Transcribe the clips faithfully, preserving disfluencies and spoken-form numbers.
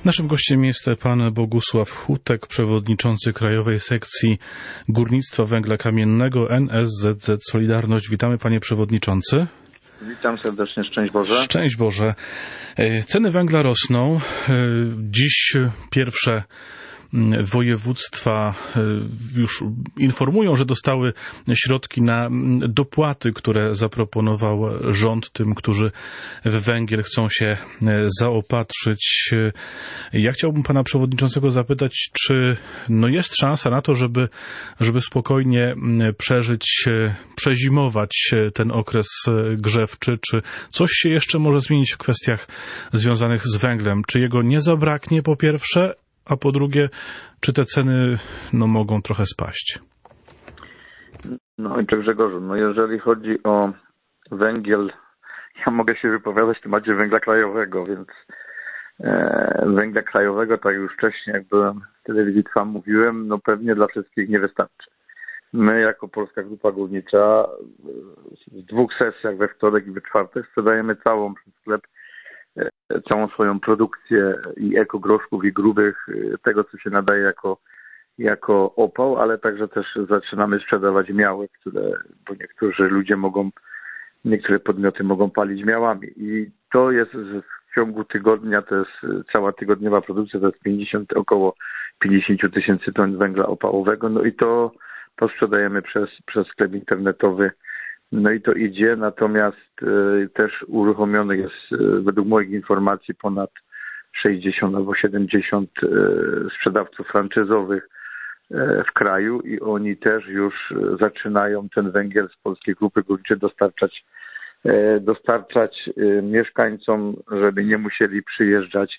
Naszym gościem jest pan Bogusław Hutek, przewodniczący Krajowej Sekcji Górnictwa Węgla Kamiennego N S Z Z Solidarność. Witamy, panie przewodniczący. Witam serdecznie, szczęść Boże. Szczęść Boże. Ceny węgla rosną. Dziś pierwsze województwa już informują, że dostały środki na dopłaty, które zaproponował rząd tym, którzy w węgiel chcą się zaopatrzyć. Ja chciałbym pana przewodniczącego zapytać, czy no jest szansa na to, żeby, żeby spokojnie przeżyć, przezimować ten okres grzewczy, czy coś się jeszcze może zmienić w kwestiach związanych z węglem? Czy jego nie zabraknie, po pierwsze, a po drugie, czy te ceny no, mogą trochę spaść? No i Grzegorzu, no jeżeli chodzi o węgiel, ja mogę się wypowiadać w temacie węgla krajowego, więc e, węgla krajowego, tak już wcześniej, jak byłem w telewizji Trwam, mówiłem, no pewnie dla wszystkich nie wystarczy. My jako Polska Grupa Górnicza w dwóch sesjach, we wtorek i we czwartek, sprzedajemy całą przez sklep całą swoją produkcję i ekogroszków i grubych, tego co się nadaje jako, jako opał, ale także też zaczynamy sprzedawać miały, które, bo niektórzy ludzie mogą, niektóre podmioty mogą palić miałami i to jest w ciągu tygodnia, to jest cała tygodniowa produkcja, to jest pięćdziesiąt, około pięćdziesiąt tysięcy ton węgla opałowego, no i to, to sprzedajemy przez, przez sklep internetowy. No i to idzie, natomiast y, też uruchomionych jest y, według moich informacji ponad sześćdziesiąt albo siedemdziesiąt y, sprzedawców franczyzowych y, w kraju i oni też już y, zaczynają ten węgiel z Polskiej Grupy Górniczej dostarczać, y, dostarczać y, mieszkańcom, żeby nie musieli przyjeżdżać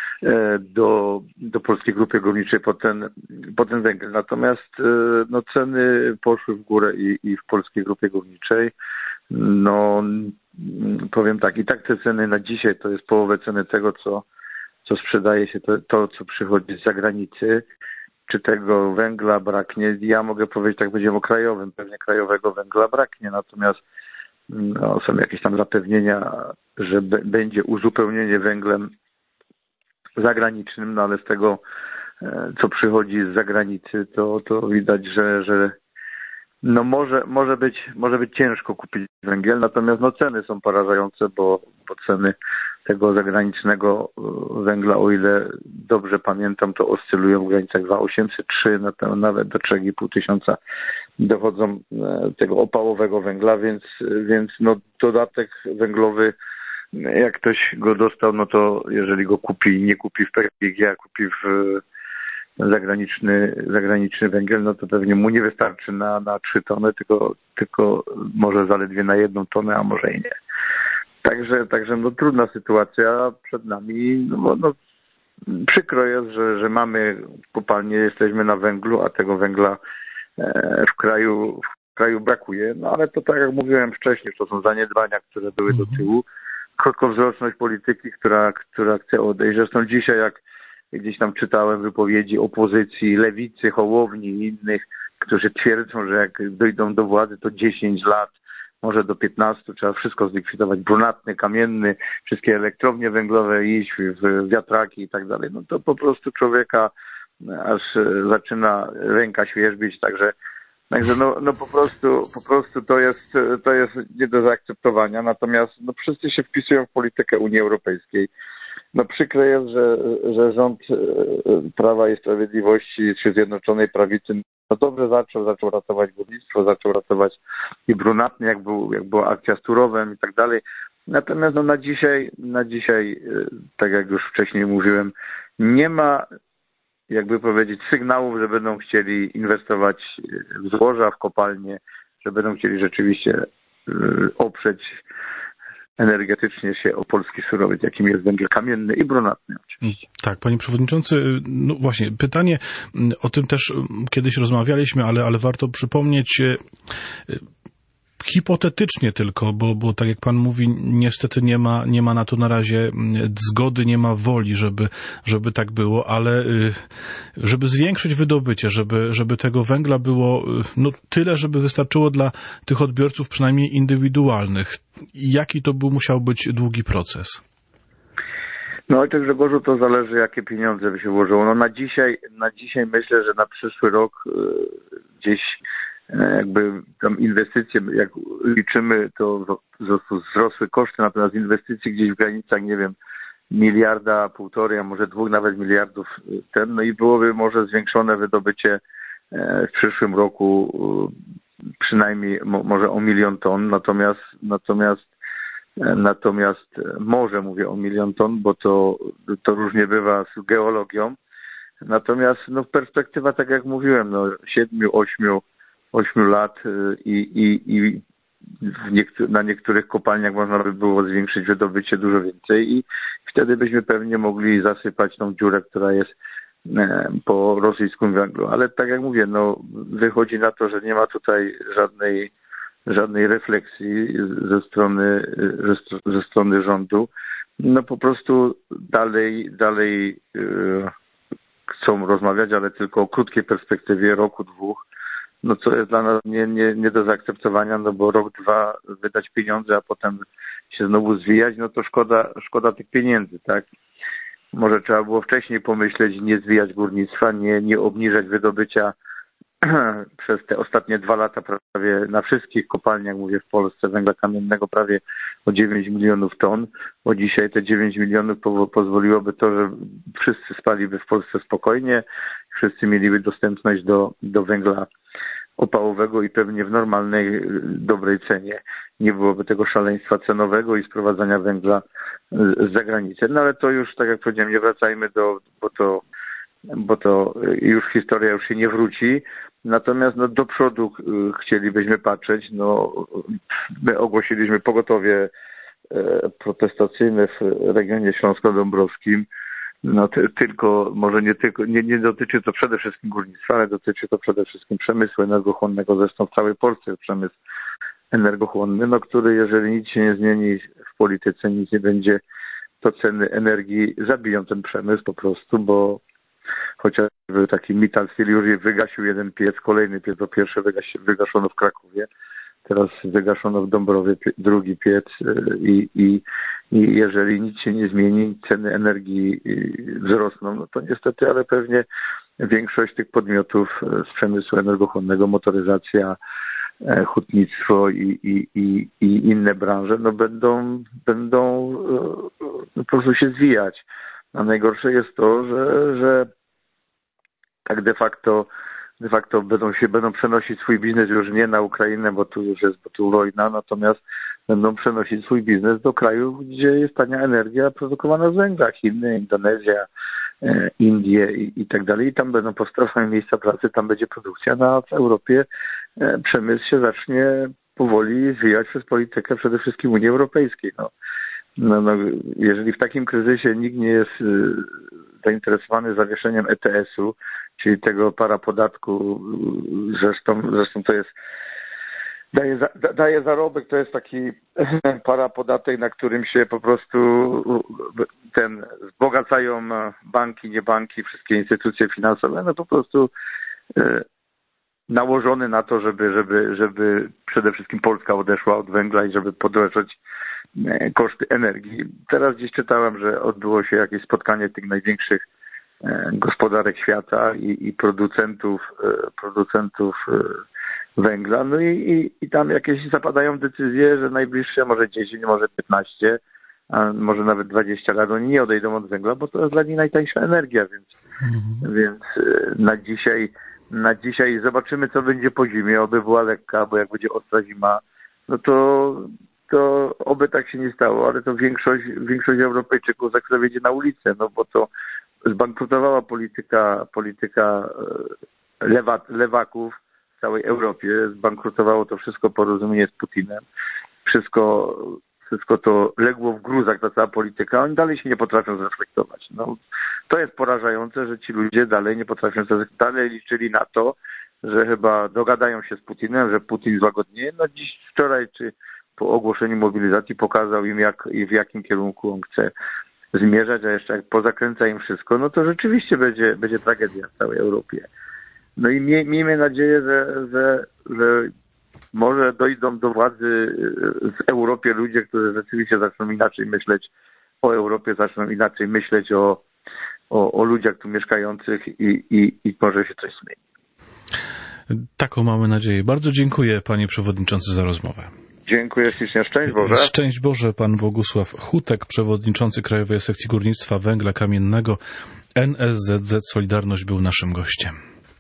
do, do Polskiej Grupy Górniczej po ten, po ten węgiel. Natomiast no, ceny poszły w górę i, i w Polskiej Grupie Górniczej. No powiem tak, i tak te ceny na dzisiaj to jest połowę ceny tego, co, co sprzedaje się, to, to co przychodzi z zagranicy. Czy tego węgla braknie? Ja mogę powiedzieć, tak będziemy o krajowym, pewnie krajowego węgla braknie, natomiast no, są jakieś tam zapewnienia, że b- będzie uzupełnienie węglem zagranicznym, no ale z tego, co przychodzi z zagranicy, to, to widać, że, że no może, może być, może być ciężko kupić węgiel, natomiast no ceny są porażające, bo, bo ceny tego zagranicznego węgla, o ile dobrze pamiętam, to oscylują w granicach dwa tysiące osiemset, trzy, nawet do trzy i pół tysiąca dochodzą tego opałowego węgla, więc, więc no dodatek węglowy, jak ktoś go dostał, no to jeżeli go kupi, nie kupi w P G G, a kupi w zagraniczny, zagraniczny węgiel, no to pewnie mu nie wystarczy na, na trzy tony, tylko, tylko może zaledwie na jedną tonę, a może i nie. Także, także no trudna sytuacja przed nami. No, no, przykro jest, że, że mamy kopalnię, jesteśmy na węglu, a tego węgla w kraju, w kraju brakuje. No ale to tak jak mówiłem wcześniej, to są zaniedbania, które były do tyłu. Krótkowzroczność polityki, która, która chce odejść. Zresztą dzisiaj, jak gdzieś tam czytałem wypowiedzi opozycji, lewicy, Hołowni i innych, którzy twierdzą, że jak dojdą do władzy, to dziesięć lat, może do piętnastu, trzeba wszystko zlikwidować, brunatny, kamienny, wszystkie elektrownie węglowe iść w wiatraki i tak dalej. No to po prostu człowieka aż zaczyna ręka świerzbić, także Także no, no po prostu, po prostu to jest, to jest nie do zaakceptowania. Natomiast no wszyscy się wpisują w politykę Unii Europejskiej. No przykre jest, że, że rząd Prawa i Sprawiedliwości czy Zjednoczonej Prawicy no dobrze zaczął, zaczął ratować górnictwo, zaczął ratować i brunatny, jak, był, jak była akcja z Turowem i tak dalej. Natomiast no na dzisiaj, na dzisiaj, tak jak już wcześniej mówiłem, nie ma, jakby powiedzieć, sygnałów, że będą chcieli inwestować w złoża, w kopalnie, że będą chcieli rzeczywiście oprzeć energetycznie się o polski surowiec, jakim jest węgiel kamienny i brunatny oczywiście. Tak, panie przewodniczący, no właśnie, pytanie, o tym też kiedyś rozmawialiśmy, ale, ale warto przypomnieć, hipotetycznie tylko, bo, bo tak jak pan mówi, niestety nie ma, nie ma na to na razie zgody, nie ma woli, żeby, żeby tak było, ale żeby zwiększyć wydobycie, żeby, żeby tego węgla było no, tyle, żeby wystarczyło dla tych odbiorców przynajmniej indywidualnych. Jaki to był musiał być długi proces? No ojcze Grzegorzu, to zależy, jakie pieniądze by się włożyło. No na dzisiaj, na dzisiaj myślę, że na przyszły rok gdzieś jakby tam inwestycje, jak liczymy, to wzrosły koszty, natomiast inwestycje gdzieś w granicach, nie wiem, miliarda, półtorej, a może dwóch nawet miliardów ten, no i byłoby może zwiększone wydobycie w przyszłym roku przynajmniej może o milion ton, natomiast natomiast natomiast może mówię o milion ton, bo to, to różnie bywa z geologią. Natomiast no perspektywa, tak jak mówiłem, no siedmiu, ośmiu, ośmiu lat i, i, i w niektórych, na niektórych kopalniach można by było zwiększyć wydobycie dużo więcej i wtedy byśmy pewnie mogli zasypać tą dziurę, która jest po rosyjskim węglu. Ale tak jak mówię, no wychodzi na to, że nie ma tutaj żadnej żadnej refleksji ze strony ze strony rządu. No po prostu dalej dalej yy, chcą rozmawiać, ale tylko o krótkiej perspektywie roku, dwóch. No co jest dla nas nie, nie, nie do zaakceptowania, no bo rok, dwa wydać pieniądze, a potem się znowu zwijać, no to szkoda, szkoda tych pieniędzy, tak? Może trzeba było wcześniej pomyśleć, nie zwijać górnictwa, nie, nie obniżać wydobycia przez te ostatnie dwa lata prawie na wszystkich kopalniach, mówię w Polsce, węgla kamiennego prawie o dziewięć milionów ton, bo dzisiaj te dziewięć milionów po, pozwoliłoby to, że wszyscy spaliby w Polsce spokojnie, wszyscy mieliby dostępność do, do węgla opałowego i pewnie w normalnej, dobrej cenie. Nie byłoby tego szaleństwa cenowego i sprowadzania węgla z zagranicy. No ale to już, tak jak powiedziałem, nie wracajmy do, bo to bo to już historia już się nie wróci. Natomiast no, do przodu chcielibyśmy patrzeć. No, my ogłosiliśmy pogotowie protestacyjne w regionie śląsko-dąbrowskim. No, ty, tylko, może nie tylko, nie, nie dotyczy to przede wszystkim górnictwa, ale dotyczy to przede wszystkim przemysłu energochłonnego, zresztą w całej Polsce jest przemysł energochłonny, no, który jeżeli nic się nie zmieni w polityce, nic nie będzie, to ceny energii zabiją ten przemysł po prostu, bo chociażby taki Mittal Steel już wygasił jeden piec, kolejny piec, po pierwsze wygasi, wygaszono w Krakowie, teraz wygaszono w Dąbrowie drugi piec i, i, i jeżeli nic się nie zmieni, ceny energii wzrosną, no to niestety, ale pewnie większość tych podmiotów z przemysłu energochłonnego, motoryzacja, hutnictwo i, i, i, i inne branże, no będą, będą po prostu się zwijać. A najgorsze jest to, że, że tak de facto de facto będą się będą przenosić swój biznes już nie na Ukrainę, bo tu już jest bo tu wojna, natomiast będą przenosić swój biznes do krajów, gdzie jest tania energia produkowana z węgla, Chiny, Indonezja, Indie i, i tak dalej. I tam będą powstawały miejsca pracy, tam będzie produkcja, a w Europie przemysł się zacznie powoli zwijać przez politykę przede wszystkim Unii Europejskiej. No. No, no, jeżeli w takim kryzysie nikt nie jest zainteresowany zawieszeniem E T S-u, czyli tego parapodatku, zresztą, zresztą to jest, daje, za, daje zarobek, to jest taki parapodatek, na którym się po prostu ten wzbogacają banki, nie banki, wszystkie instytucje finansowe, no po prostu nałożony na to, żeby, żeby, żeby przede wszystkim Polska odeszła od węgla i żeby podwyższyć koszty energii. Teraz gdzieś czytałem, że odbyło się jakieś spotkanie tych największych gospodarek świata i, i producentów, producentów węgla. No i, i, i tam jakieś zapadają decyzje, że najbliższe może dziesięć, może piętnaście, a może nawet dwadzieścia lat oni nie odejdą od węgla, bo to jest dla nich najtańsza energia, więc, mhm. więc na dzisiaj na dzisiaj zobaczymy, co będzie po zimie, oby była lekka, bo jak będzie ostra zima, no to to oby tak się nie stało, ale to większość, większość Europejczyków za chwilę wyjdzie na ulicę, no bo to zbankrutowała polityka, polityka lewa, lewaków w całej Europie, zbankrutowało to wszystko porozumienie z Putinem, wszystko, wszystko to legło w gruzach, ta cała polityka, oni dalej się nie potrafią zreflektować. No, to jest porażające, że ci ludzie dalej nie potrafią, dalej liczyli na to, że chyba dogadają się z Putinem, że Putin złagodnieje. No dziś, wczoraj, czy po ogłoszeniu mobilizacji pokazał im, jak i w jakim kierunku on chce zmierzać, a jeszcze jak pozakręca im wszystko, no to rzeczywiście będzie, będzie tragedia w całej Europie. No i mie, miejmy nadzieję, że, że, że może dojdą do władzy w Europie ludzie, którzy rzeczywiście zaczną inaczej myśleć o Europie zaczną inaczej myśleć o, o, o ludziach tu mieszkających i, i, i może się coś zmieni. Taką mamy nadzieję. Bardzo dziękuję, panie przewodniczący, za rozmowę. Dziękuję ślicznie. Szczęść Boże. Szczęść Boże, pan Bogusław Hutek, przewodniczący Krajowej Sekcji Górnictwa Węgla Kamiennego N S Z Z Solidarność, był naszym gościem.